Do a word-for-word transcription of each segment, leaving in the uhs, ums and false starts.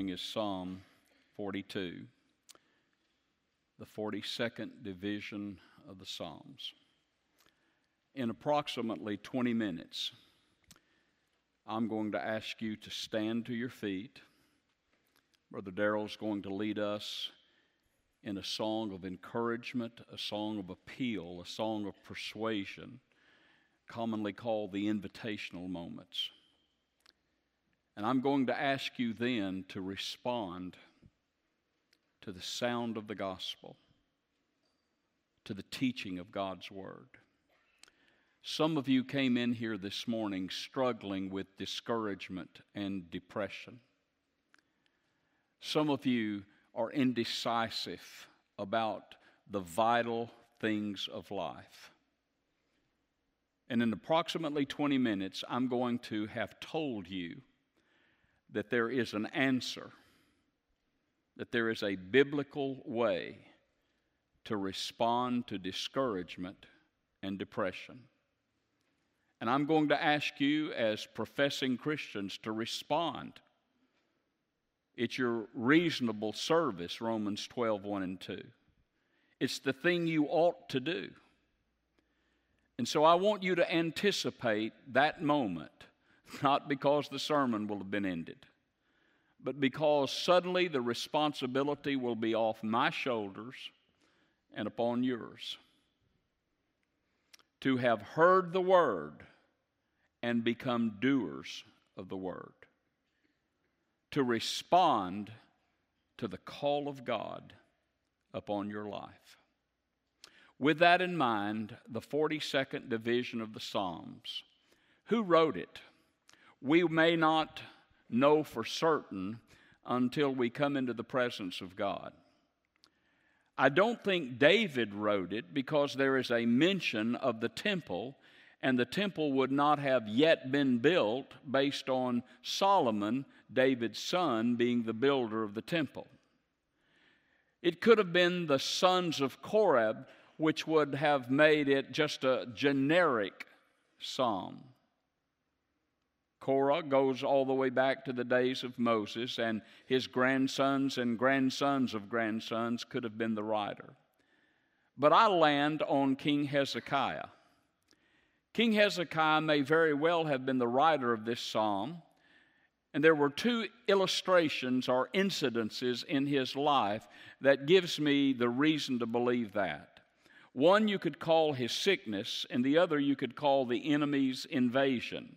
morning is Psalm forty-two, the forty-second division of the Psalms. In approximately twenty minutes, I'm going to ask you to stand to your feet. Brother Darrell's going to lead us in a song of encouragement, a song of appeal, a song of persuasion, commonly called the invitational moments. And I'm going to ask you then to respond to the sound of the gospel, to the teaching of God's word. Some of you came in here this morning struggling with discouragement and depression. Some of you are indecisive about the vital things of life. And in approximately twenty minutes, I'm going to have told you that there is an answer, that there is a biblical way to respond to discouragement and depression. And I'm going to ask you as professing Christians to respond. It's your reasonable service, Romans twelve, one and two. It's the thing you ought to do. And so I want you to anticipate that moment, not because the sermon will have been ended, but because suddenly the responsibility will be off my shoulders and upon yours. To have heard the word and become doers of the word. To respond to the call of God upon your life. With that in mind, the forty-second division of the Psalms. Who wrote it? We may not know for certain until we come into the presence of God. I don't think David wrote it because there is a mention of the temple, and the temple would not have yet been built based on Solomon, David's son, being the builder of the temple. It could have been the sons of Korah, which would have made it just a generic psalm. Korah goes all the way back to the days of Moses, and his grandsons and grandsons of grandsons could have been the writer. But I land on King Hezekiah. King Hezekiah may very well have been the writer of this psalm, and there were two illustrations or incidences in his life that gives me the reason to believe that. One you could call his sickness, and the other you could call the enemy's invasion.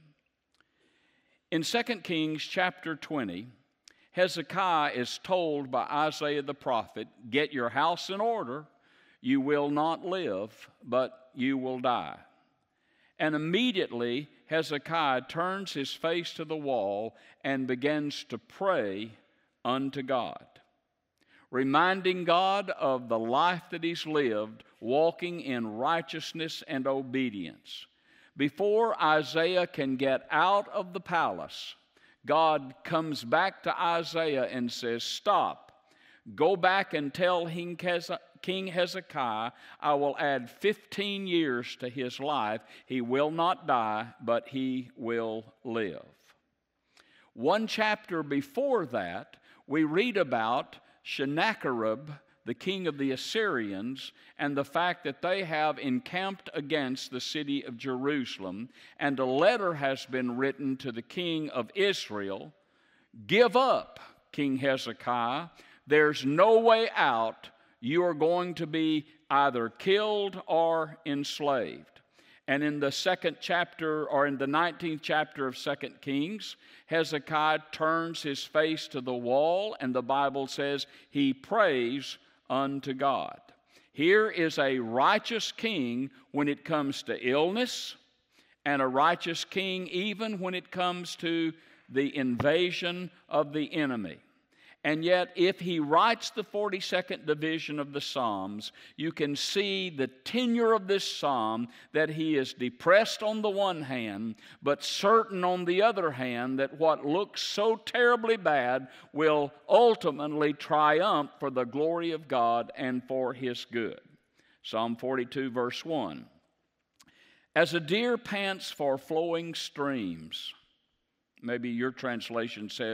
In Second Kings chapter twenty, Hezekiah is told by Isaiah the prophet, "Get your house in order, you will not live, but you will die." And immediately Hezekiah turns his face to the wall and begins to pray unto God, reminding God of the life that he's lived, walking in righteousness and obedience. Before Isaiah can get out of the palace, God comes back to Isaiah and says, "Stop. Go back and tell King Hezekiah, I will add fifteen years to his life. He will not die, but he will live." One chapter before that, we read about Sennacherib, the king of the Assyrians, and the fact that they have encamped against the city of Jerusalem, and a letter has been written to the king of Israel, "Give up, King Hezekiah. There's no way out. You are going to be either killed or enslaved." And in the second chapter, or in the nineteenth chapter of Second Kings, Hezekiah turns his face to the wall, and the Bible says he prays unto God. Here is a righteous king when it comes to illness, and a righteous king even when it comes to the invasion of the enemy. And yet, if he writes the forty-second division of the Psalms, you can see the tenor of this psalm, that he is depressed on the one hand, but certain on the other hand that what looks so terribly bad will ultimately triumph for the glory of God and for his good. Psalm forty-two, verse one. As a deer pants for flowing streams. Maybe your translation says,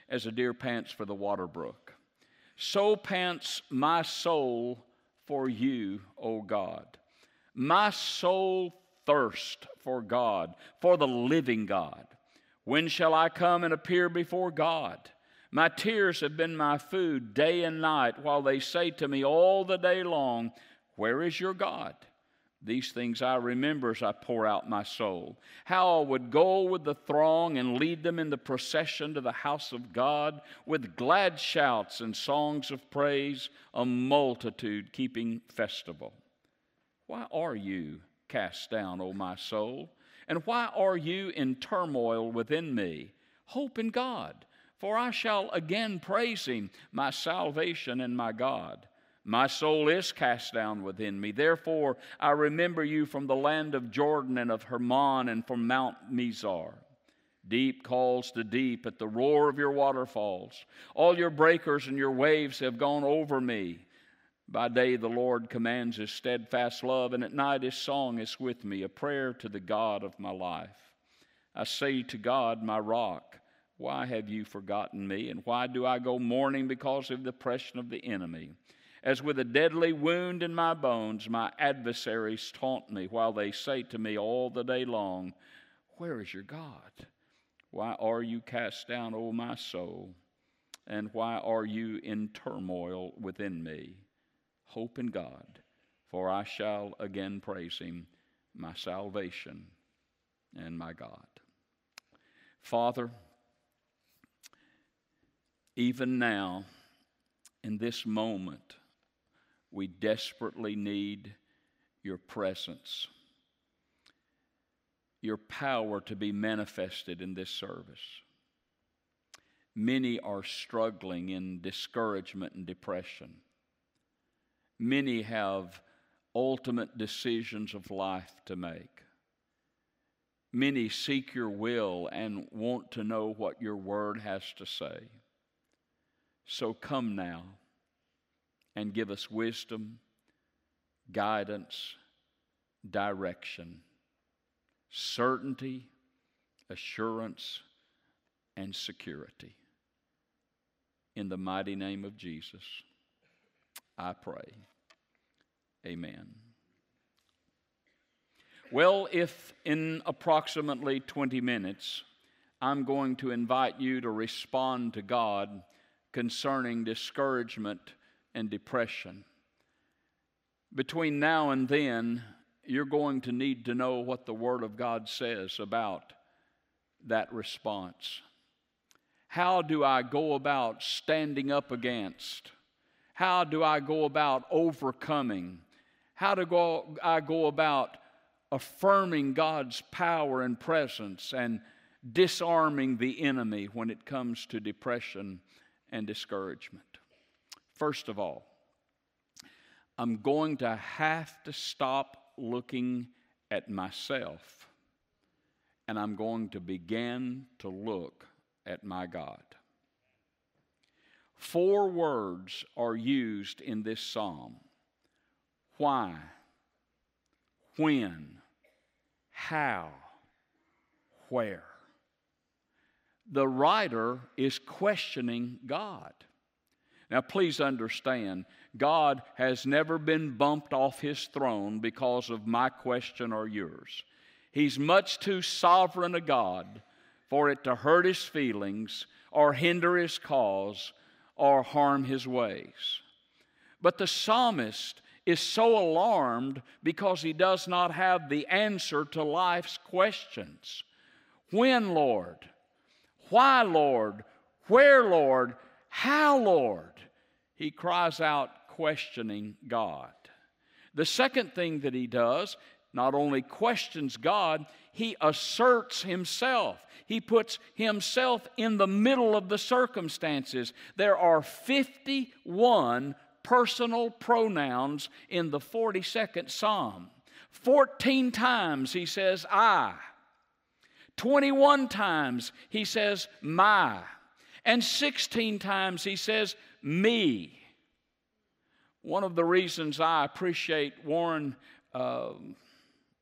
as a deer pants for the water brook. So pants my soul for you, O God. My soul thirsts for God, for the living God. When shall I come and appear before God? My tears have been my food day and night, while they say to me all the day long, where is your God? These things I remember as I pour out my soul. How I would go with the throng and lead them in the procession to the house of God, with glad shouts and songs of praise, a multitude keeping festival. Why are you cast down, O my soul? And why are you in turmoil within me? Hope in God, for I shall again praise him, my salvation and my God. My soul is cast down within me. Therefore, I remember you from the land of Jordan and of Hermon and from Mount Mizar. Deep calls to deep at the roar of your waterfalls. All your breakers and your waves have gone over me. By day the Lord commands his steadfast love, and at night his song is with me, a prayer to the God of my life. I say to God, my rock, why have you forgotten me? And why do I go mourning because of the oppression of the enemy? As with a deadly wound in my bones, my adversaries taunt me, while they say to me all the day long, where is your God? Why are you cast down, O my soul? And why are you in turmoil within me? Hope in God, for I shall again praise him, my salvation and my God. Father, even now, in this moment, we desperately need your presence, your power to be manifested in this service. Many are struggling in discouragement and depression. Many have ultimate decisions of life to make. Many seek your will and want to know what your word has to say. So come now and give us wisdom, guidance, direction, certainty, assurance, and security. In the mighty name of Jesus, I pray. Amen. Well, if in approximately twenty minutes I'm going to invite you to respond to God concerning discouragement and depression, between now and then, you're going to need to know what the Word of God says about that response. How do I go about standing up against? How do I go about overcoming? How do go, I go about affirming God's power and presence and disarming the enemy when it comes to depression and discouragement? First of all, I'm going to have to stop looking at myself, and I'm going to begin to look at my God. Four words are used in this psalm: why, when, how, where. The writer is questioning God. Now, please understand, God has never been bumped off his throne because of my question or yours. He's much too sovereign a God for it to hurt his feelings or hinder his cause or harm his ways. But the psalmist is so alarmed because he does not have the answer to life's questions. When, Lord? Why, Lord? Where, Lord? How, Lord? He cries out questioning God. The second thing that he does, not only questions God, he asserts himself. He puts himself in the middle of the circumstances. There are fifty-one personal pronouns in the forty-second Psalm. fourteen times he says I. twenty-one times he says my. And sixteen times he says me. One of the reasons I appreciate Warren uh,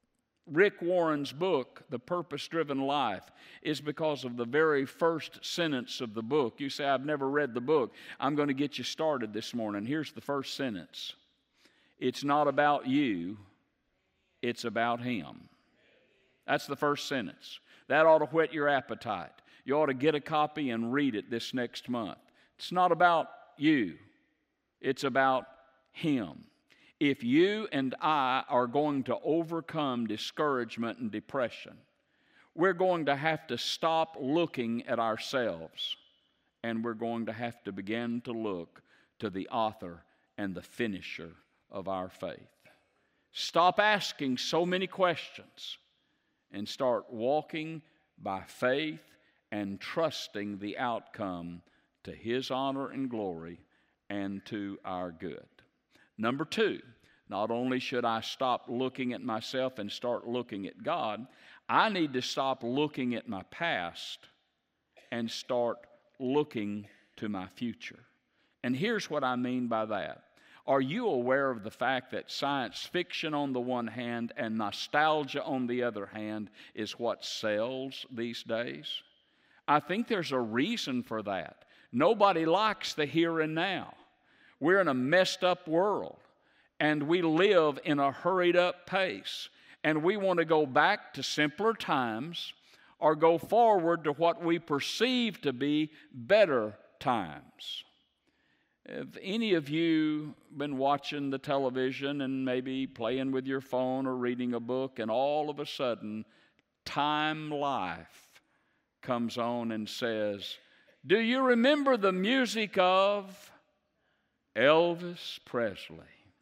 Rick Warren's book, The Purpose-Driven Life, is because of the very first sentence of the book. You say, I've never read the book. I'm going to get you started this morning. Here's the first sentence. It's not about you, it's about Him. That's the first sentence. That ought to whet your appetite. You ought to get a copy and read it this next month. It's not about you, it's about Him. If you and I are going to overcome discouragement and depression, we're going to have to stop looking at ourselves, and we're going to have to begin to look to the author and the finisher of our faith. Stop asking so many questions and start walking by faith and trusting the outcome to His honor and glory and to our good. Number two, not only should I stop looking at myself and start looking at God, I need to stop looking at my past and start looking to my future. And here's what I mean by that. Are you aware of the fact that science fiction on the one hand and nostalgia on the other hand is what sells these days? I think there's a reason for that. Nobody likes the here and now. We're in a messed up world, and we live in a hurried up pace, and we want to go back to simpler times or go forward to what we perceive to be better times. Have any of you been watching the television and maybe playing with your phone or reading a book, and all of a sudden Time Life comes on and says, do you remember the music of Elvis Presley,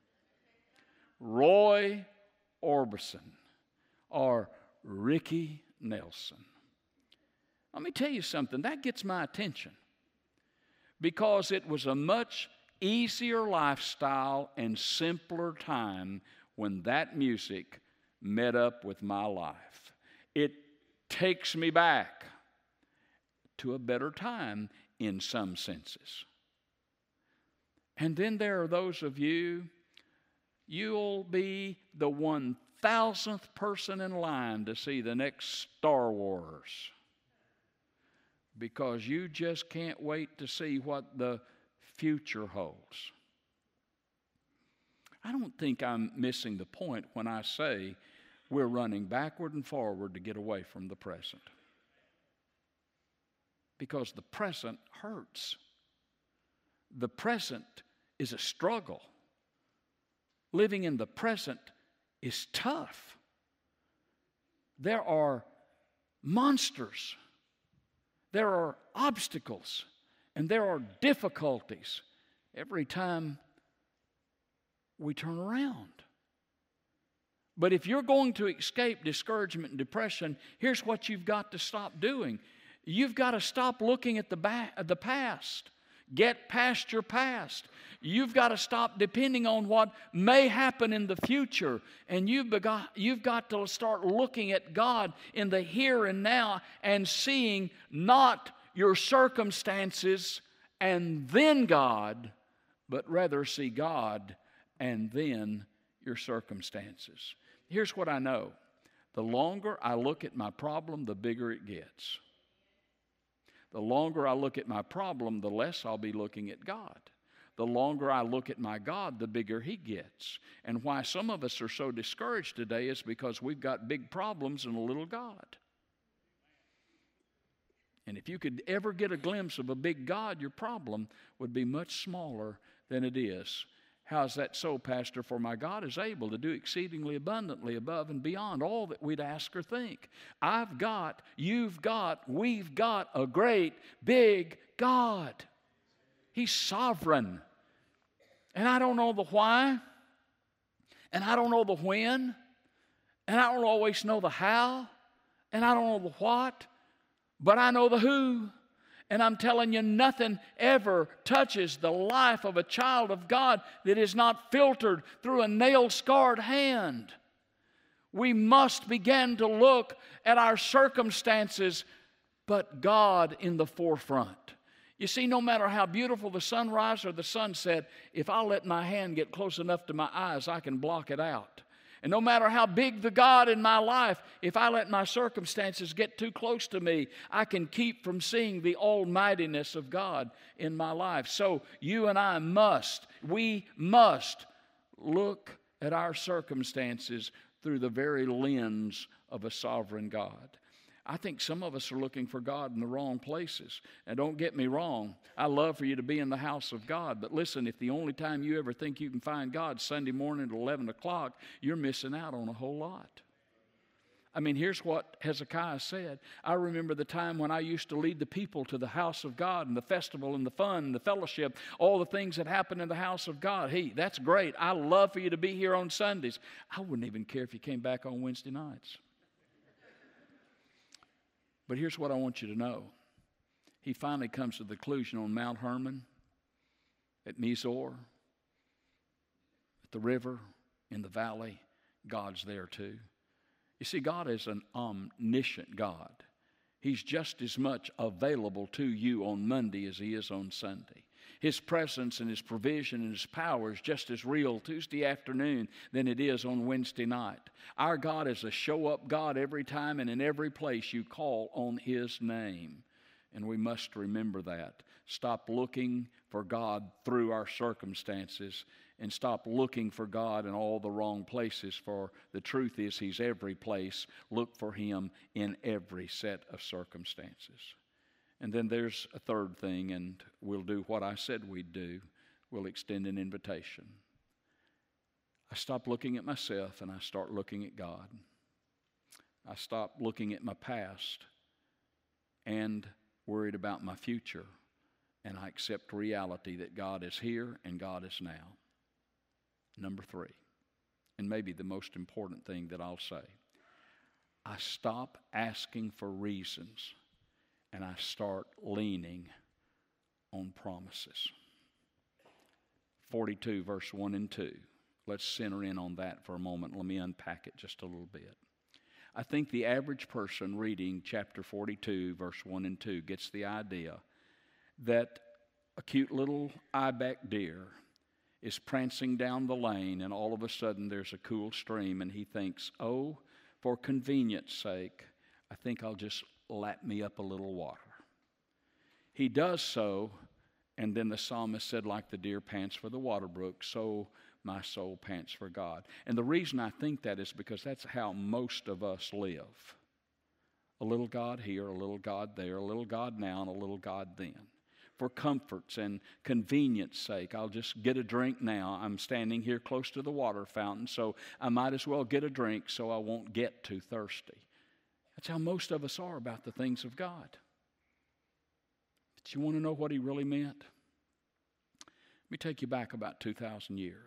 Roy Orbison, or Ricky Nelson? Let me tell you something, that gets my attention because it was a much easier lifestyle and simpler time when that music met up with my life. It takes me back to a better time in some senses. And then there are those of you, you'll be the one thousandth person in line to see the next Star Wars because you just can't wait to see what the future holds. I don't think I'm missing the point when I say we're running backward and forward to get away from the present. Because the present hurts. The present is a struggle. Living in the present is tough. There are monsters. There are obstacles. And there are difficulties every time we turn around. But if you're going to escape discouragement and depression, here's what you've got to stop doing. You've got to stop looking at the, ba- the past. Get past your past. You've got to stop depending on what may happen in the future. And you've, begot, you've got to start looking at God in the here and now and seeing not your circumstances and then God, but rather see God and then your circumstances. Here's what I know. The longer I look at my problem, the bigger it gets. The longer I look at my problem, the less I'll be looking at God. The longer I look at my God, the bigger He gets. And why some of us are so discouraged today is because we've got big problems and a little God. And if you could ever get a glimpse of a big God, your problem would be much smaller than it is. How's that so, Pastor? For my God is able to do exceedingly abundantly above and beyond all that we'd ask or think. I've got, you've got, we've got a great big God. He's sovereign. And I don't know the why, and I don't know the when, and I don't always know the how, and I don't know the what, but I know the who. And I'm telling you, nothing ever touches the life of a child of God that is not filtered through a nail-scarred hand. We must begin to look at our circumstances, but God in the forefront. You see, no matter how beautiful the sunrise or the sunset, if I let my hand get close enough to my eyes, I can block it out. And no matter how big the God in my life, if I let my circumstances get too close to me, I can keep from seeing the almightiness of God in my life. So you and I must, we must look at our circumstances through the very lens of a sovereign God. I think some of us are looking for God in the wrong places. And don't get me wrong, I love for you to be in the house of God. But listen, if the only time you ever think you can find God Sunday morning at eleven o'clock, you're missing out on a whole lot. I mean, here's what Hezekiah said. I remember the time when I used to lead the people to the house of God and the festival and the fun and the fellowship, all the things that happen in the house of God. Hey, that's great. I love for you to be here on Sundays. I wouldn't even care if you came back on Wednesday nights. But here's what I want you to know. He finally comes to the conclusion on Mount Hermon, at Mizor, at the river, in the valley, God's there too. You see, God is an omniscient God. He's just as much available to you on Monday as He is on Sunday. His presence and His provision and His power is just as real Tuesday afternoon than it is on Wednesday night. Our God is a show-up God every time and in every place you call on His name. And we must remember that. Stop looking for God through our circumstances and stop looking for God in all the wrong places, for the truth is He's every place. Look for Him in every set of circumstances. And then there's a third thing, and we'll do what I said we'd do. We'll extend an invitation. I stop looking at myself and I start looking at God. I stop looking at my past and worried about my future, and I accept reality that God is here and God is now. Number three, and maybe the most important thing that I'll say, I stop asking for reasons and I start leaning on promises. forty-two, verse one and two. Let's center in on that for a moment. Let me unpack it just a little bit. I think the average person reading chapter forty-two, verse one and two, gets the idea that a cute little ibex deer is prancing down the lane, and all of a sudden there's a cool stream, and he thinks, oh, for convenience sake, I think I'll just lap me up a little water. He does so, and then the psalmist said, like the deer pants for the water brook, so my soul pants for God. And the reason I think that is because that's how most of us live. A little God here, a little God there, a little God now, and a little God then. For comfort's and convenience sake, I'll just get a drink now. I'm standing here close to the water fountain, so I might as well get a drink so I won't get too thirsty. That's how most of us are about the things of God. But you want to know what He really meant? Let me take you back about two thousand years.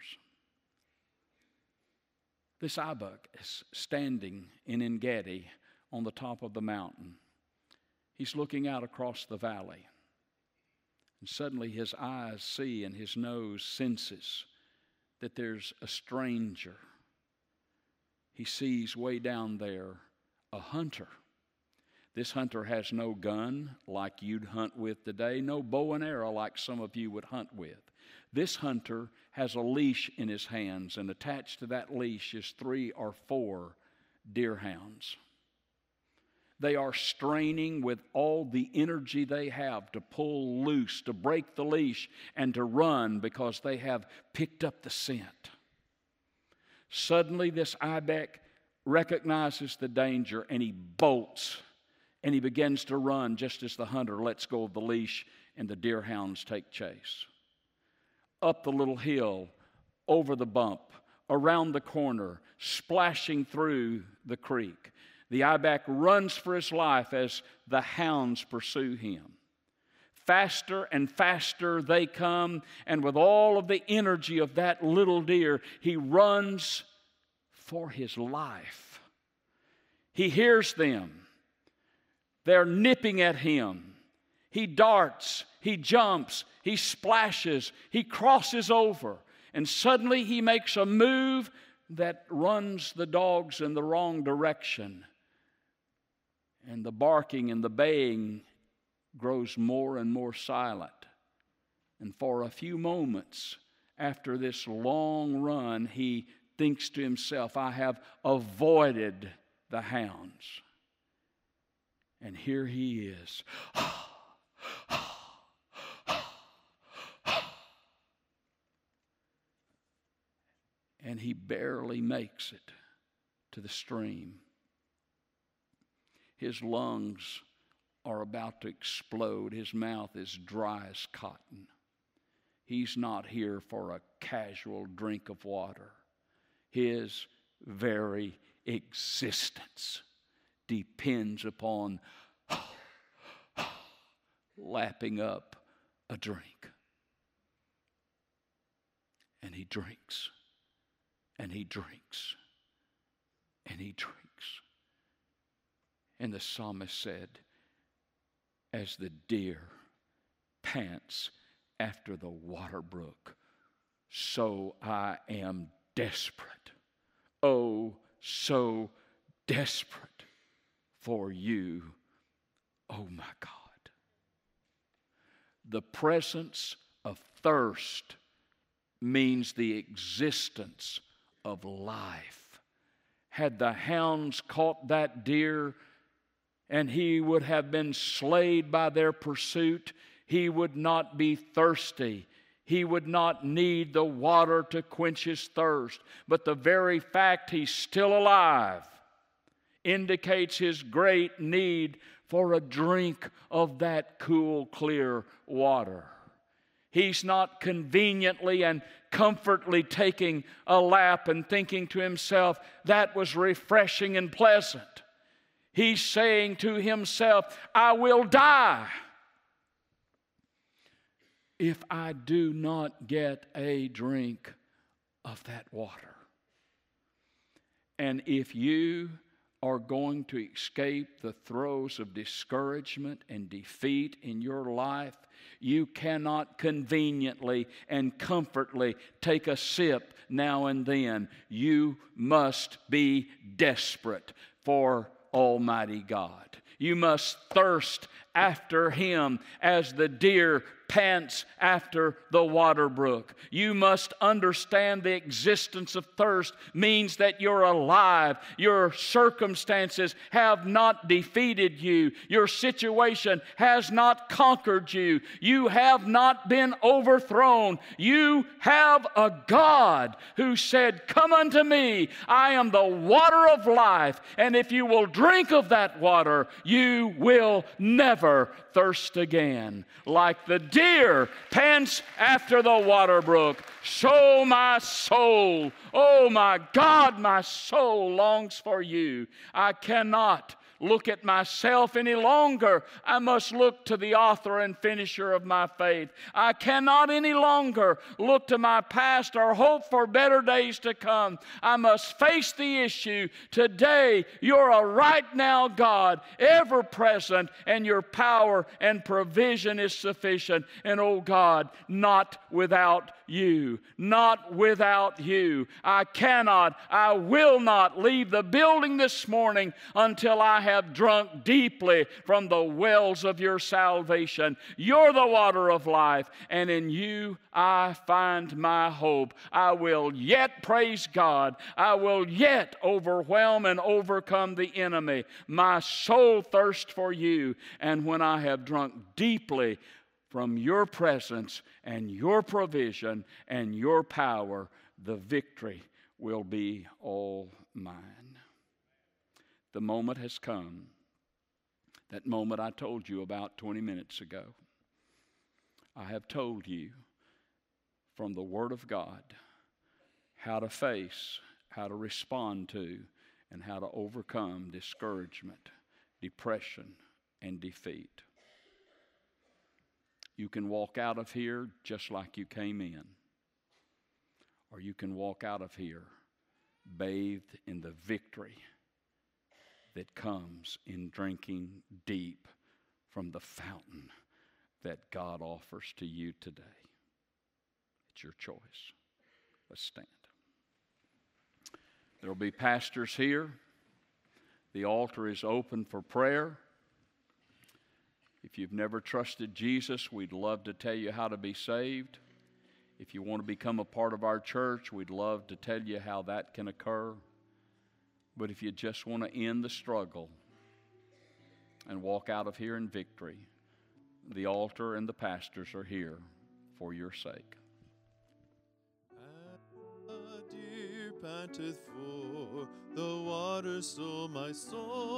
This ibex is standing in En-Gedi on the top of the mountain. He's looking out across the valley. And suddenly his eyes see and his nose senses that there's a stranger. He sees way down there a hunter. This hunter has no gun like you'd hunt with today, no bow and arrow like some of you would hunt with. This hunter has a leash in his hands, and attached to that leash is three or four deer hounds. They are straining with all the energy they have to pull loose, to break the leash, and to run because they have picked up the scent. Suddenly, this ibex recognizes the danger, and he bolts, and he begins to run just as the hunter lets go of the leash, and the deer hounds take chase. Up the little hill, over the bump, around the corner, splashing through the creek. The ibex runs for his life as the hounds pursue him. Faster and faster they come, and with all of the energy of that little deer, he runs for his life. He hears them. They're nipping at him. He darts, he jumps, he splashes, he crosses over, and suddenly he makes a move that runs the dogs in the wrong direction. And the barking and the baying grows more and more silent. And for a few moments after this long run, he thinks to himself, I have avoided the hounds. And here he is. And he barely makes it to the stream. His lungs are about to explode. His mouth is dry as cotton. He's not here for a casual drink of water. His very existence depends upon lapping up a drink. And he drinks, and he drinks, and he drinks. And the psalmist said, as the deer pants after the water brook, so I am desperate. Oh, so desperate for you, oh my God. The presence of thirst means the existence of life. Had the hounds caught that deer and he would have been slayed by their pursuit, he would not be thirsty. He would not need the water to quench his thirst. But the very fact he's still alive indicates his great need for a drink of that cool, clear water. He's not conveniently and comfortably taking a lap and thinking to himself, that was refreshing and pleasant. He's saying to himself, I will die if I do not get a drink of that water. And if you are going to escape the throes of discouragement and defeat in your life, you cannot conveniently and comfortably take a sip now and then. You must be desperate for Almighty God. You must thirst after Him as the deer pants after the water brook. You must understand the existence of thirst means that you're alive. Your circumstances have not defeated you. Your situation has not conquered you. You have not been overthrown. You have a God who said, come unto me, I am the water of life, and if you will drink of that water, you will never thirst again. Like the deer pants after the water brook, so my soul, oh my God, my soul longs for you. I cannot look at myself any longer. I must look to the author and finisher of my faith. I cannot any longer look to my past or hope for better days to come. I must face the issue. Today, you're a right now God, ever present, and your power and provision is sufficient. And oh God, not without you, not without you. I cannot, I will not leave the building this morning until I have drunk deeply from the wells of your salvation. You're the water of life, and in you I find my hope. I will yet praise God. I will yet overwhelm and overcome the enemy. My soul thirsts for you, and when I have drunk deeply from your presence and your provision and your power, the victory will be all mine. The moment has come, that moment I told you about twenty minutes ago. I have told you from the Word of God how to face, how to respond to, and how to overcome discouragement, depression, and defeat. You can walk out of here just like you came in, or you can walk out of here bathed in the victory that comes in drinking deep from the fountain that God offers to you today. It's your choice. Let's stand. There will be pastors here. The altar is open for prayer. If you've never trusted Jesus, we'd love to tell you how to be saved. If you want to become a part of our church, we'd love to tell you how that can occur. But if you just want to end the struggle and walk out of here in victory, the altar and the pastors are here for your sake. A deer panteth for the water, so my soul